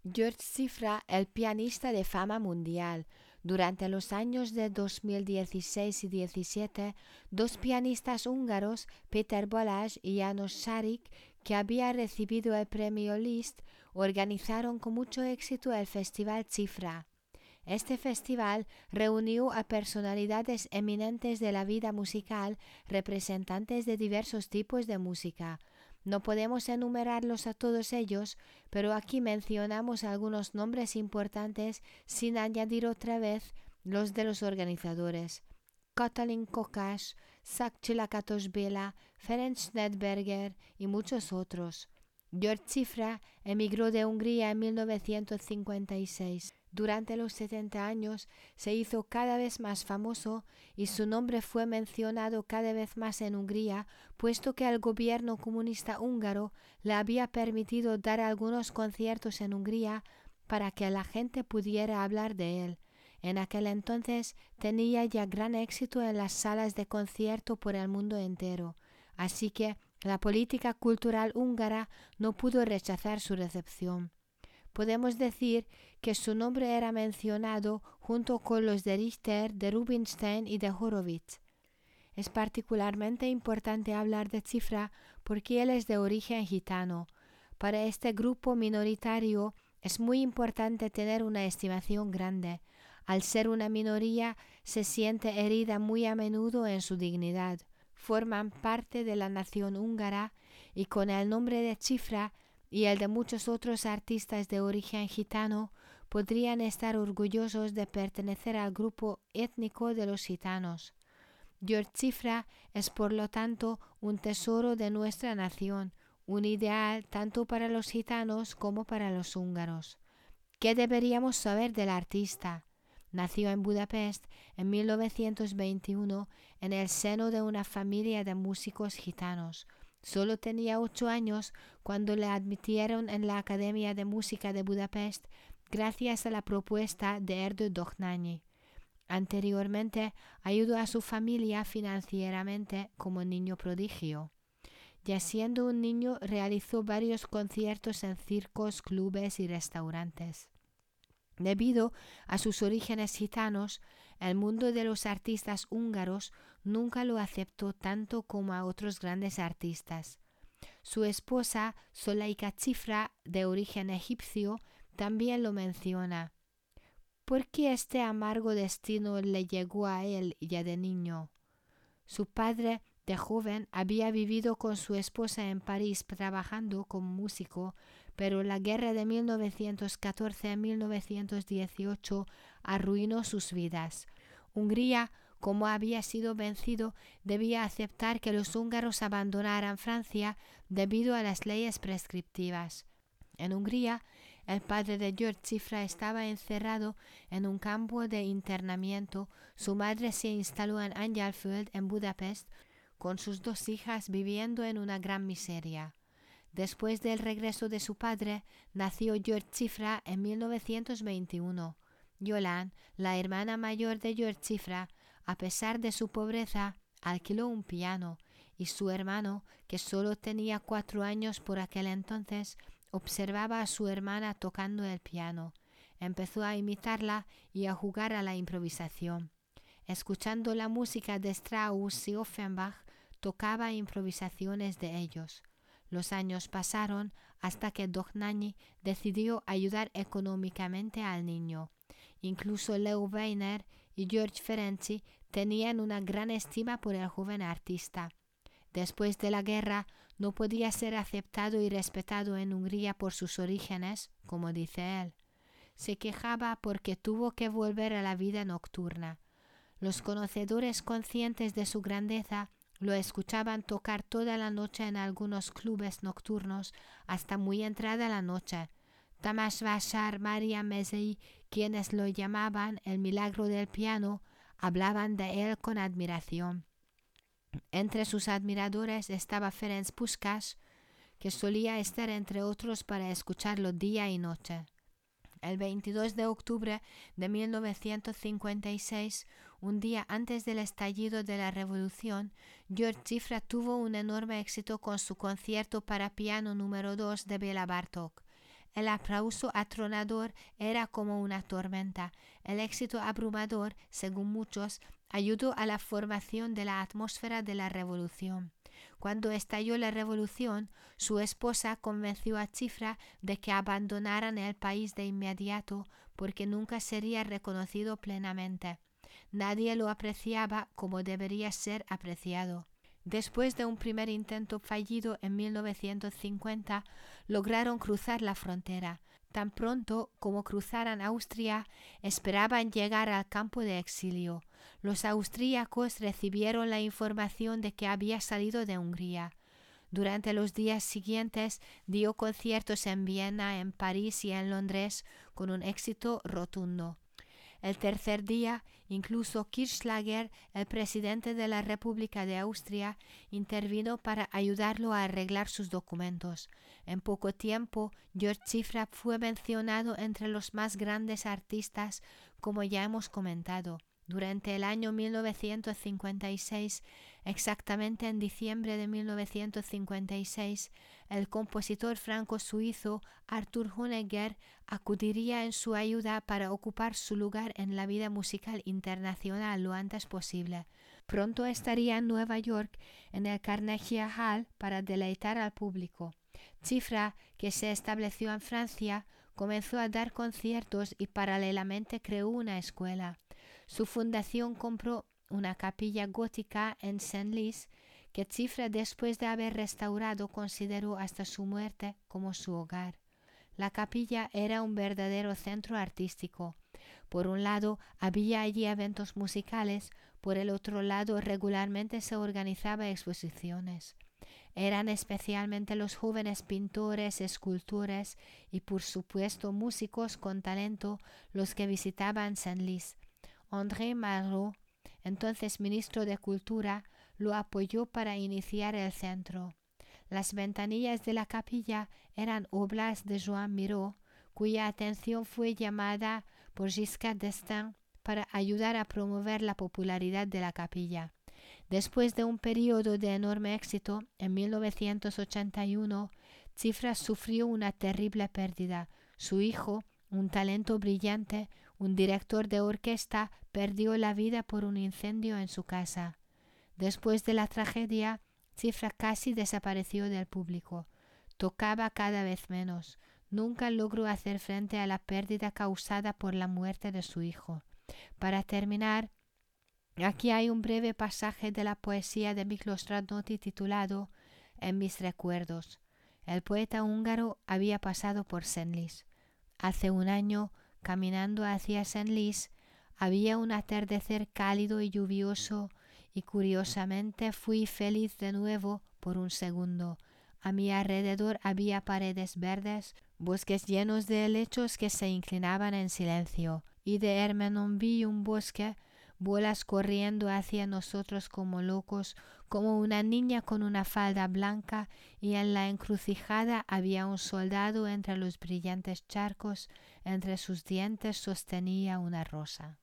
George Cifra, el pianista de fama mundial. Durante los años de 2016 y 17, dos pianistas húngaros, Péter Balázs y János Sárik, que había recibido el premio Liszt, organizaron con mucho éxito el Festival Cifra. Este festival reunió a personalidades eminentes de la vida musical, representantes de diversos tipos de música. No podemos enumerarlos a todos ellos, pero aquí mencionamos algunos nombres importantes sin añadir otra vez los de los organizadores. Katalin Kokács, Szakcsi Lakatos-Béla, Ferenc Nedberger y muchos otros. George Cifra emigró de Hungría en 1956. Durante los 70 años se hizo cada vez más famoso y su nombre fue mencionado cada vez más en Hungría, puesto que el gobierno comunista húngaro le había permitido dar algunos conciertos en Hungría para que la gente pudiera hablar de él. En aquel entonces tenía ya gran éxito en las salas de concierto por el mundo entero, así que la política cultural húngara no pudo rechazar su recepción. Podemos decir que su nombre era mencionado junto con los de Richter, de Rubinstein y de Horowitz. Es particularmente importante hablar de Cifra porque él es de origen gitano. Para este grupo minoritario es muy importante tener una estimación grande. Al ser una minoría, se siente herida muy a menudo en su dignidad. Forman parte de la nación húngara y con el nombre de Cifra y el de muchos otros artistas de origen gitano podrían estar orgullosos de pertenecer al grupo étnico de los gitanos. George Cifra es por lo tanto un tesoro de nuestra nación, un ideal tanto para los gitanos como para los húngaros. ¿Qué deberíamos saber del artista? Nació en Budapest en 1921 en el seno de una familia de músicos gitanos. Solo tenía 8 años cuando le admitieron en la Academia de Música de Budapest gracias a la propuesta de Erdő Dohnányi. Anteriormente ayudó a su familia financieramente como niño prodigio. Ya siendo un niño realizó varios conciertos en circos, clubes y restaurantes. Debido a sus orígenes gitanos, el mundo de los artistas húngaros nunca lo aceptó tanto como a otros grandes artistas. Su esposa, Zolaika Cifra, de origen egipcio, también lo menciona. ¿Por qué este amargo destino le llegó a él ya de niño? Su padre, de joven, había vivido con su esposa en París trabajando como músico, pero la guerra de 1914-1918 arruinó sus vidas. Hungría, como había sido vencido, debía aceptar que los húngaros abandonaran Francia debido a las leyes prescriptivas. En Hungría, el padre de George Cifra estaba encerrado en un campo de internamiento. Su madre se instaló en Angyalföld, en Budapest, con sus 2 hijas viviendo en una gran miseria. Después del regreso de su padre, nació George Cifra en 1921. Yolán, la hermana mayor de George Cifra, a pesar de su pobreza, alquiló un piano, y su hermano, que solo tenía 4 años por aquel entonces, observaba a su hermana tocando el piano. Empezó a imitarla y a jugar a la improvisación. Escuchando la música de Strauss y Offenbach, tocaba improvisaciones de ellos. Los años pasaron hasta que Dohnányi decidió ayudar económicamente al niño. Incluso Leo Weiner y George Ferenczi tenían una gran estima por el joven artista. Después de la guerra no podía ser aceptado y respetado en Hungría por sus orígenes, como dice él. Se quejaba porque tuvo que volver a la vida nocturna. Los conocedores conscientes de su grandeza lo escuchaban tocar toda la noche en algunos clubes nocturnos hasta muy entrada la noche. Tamás Vásár, Mária Mezei, quienes lo llamaban el milagro del piano, hablaban de él con admiración. Entre sus admiradores estaba Ferenc Puskás, que solía estar entre otros para escucharlo día y noche. El 22 de octubre de 1956, un día antes del estallido de la Revolución, George Cifra tuvo un enorme éxito con su concierto para piano número 2 de Béla Bartók. El aplauso atronador era como una tormenta. El éxito abrumador, según muchos, ayudó a la formación de la atmósfera de la revolución. Cuando estalló la revolución, su esposa convenció a Cifra de que abandonaran el país de inmediato porque nunca sería reconocido plenamente. Nadie lo apreciaba como debería ser apreciado. Después de un primer intento fallido en 1950, lograron cruzar la frontera. Tan pronto como cruzaran Austria, esperaban llegar al campo de exilio. Los austríacos recibieron la información de que había salido de Hungría. Durante los días siguientes dio conciertos en Viena, en París y en Londres con un éxito rotundo. El tercer día, incluso Kirchschlager, el presidente de la República de Austria, intervino para ayudarlo a arreglar sus documentos. En poco tiempo, Georg Cifra fue mencionado entre los más grandes artistas, como ya hemos comentado. Durante el año 1956, exactamente en diciembre de 1956, el compositor franco-suizo Arthur Honegger acudiría en su ayuda para ocupar su lugar en la vida musical internacional lo antes posible. Pronto estaría en Nueva York, en el Carnegie Hall, para deleitar al público. Cifra, que se estableció en Francia, comenzó a dar conciertos y paralelamente creó una escuela. Su fundación compró una capilla gótica en Senlis que Cifra, después de haber restaurado, consideró hasta su muerte como su hogar. La capilla era un verdadero centro artístico. Por un lado, había allí eventos musicales, por el otro lado, regularmente se organizaban exposiciones. Eran especialmente los jóvenes pintores, escultores y, por supuesto, músicos con talento los que visitaban Senlis. André Malraux, entonces ministro de Cultura, lo apoyó para iniciar el centro. Las ventanillas de la capilla eran obras de Joan Miró, cuya atención fue llamada por Giscard d'Estaing para ayudar a promover la popularidad de la capilla. Después de un periodo de enorme éxito, en 1981, Cifra sufrió una terrible pérdida. Su hijo, un talento brillante, un director de orquesta, perdió la vida por un incendio en su casa. Después de la tragedia, Cifra casi desapareció del público. Tocaba cada vez menos. Nunca logró hacer frente a la pérdida causada por la muerte de su hijo. Para terminar, aquí hay un breve pasaje de la poesía de Miklós Radnóti titulado En mis recuerdos. El poeta húngaro había pasado por Senlis. Hace un año, caminando hacia Senlis, había un atardecer cálido y lluvioso, y curiosamente fui feliz de nuevo por un segundo. A mi alrededor había paredes verdes, bosques llenos de helechos que se inclinaban en silencio, y de Ermenonville un bosque, bolas corriendo hacia nosotros como locos, como una niña con una falda blanca, y en la encrucijada había un soldado entre los brillantes charcos, entre sus dientes sostenía una rosa.